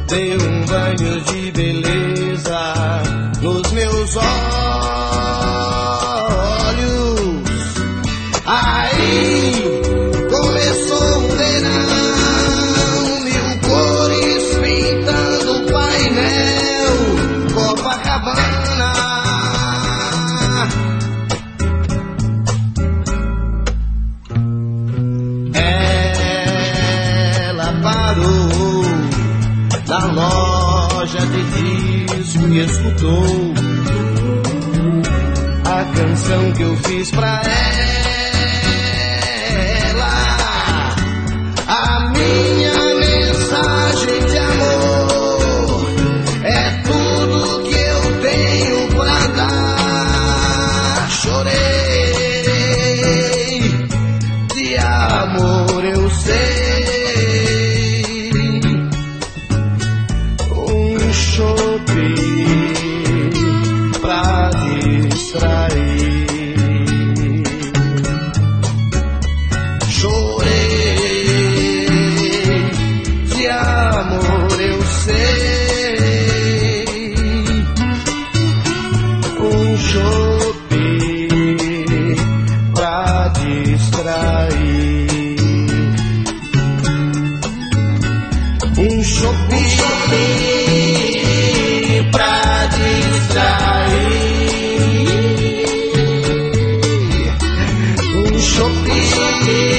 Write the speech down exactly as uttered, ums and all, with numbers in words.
Dei um banho de beleza nos meus olhos. Aí começou o verão, mil cores pintando o painel Copacabana. Ela parou na loja de disco e escutou a canção que eu fiz pra ela, a minha mensagem de amor, é tudo que eu tenho pra dar. Chorei de amor, eu sei. Pra distrair, chorei de amor, eu sei. Um chope pra distrair, um chope pra distrair, um shopping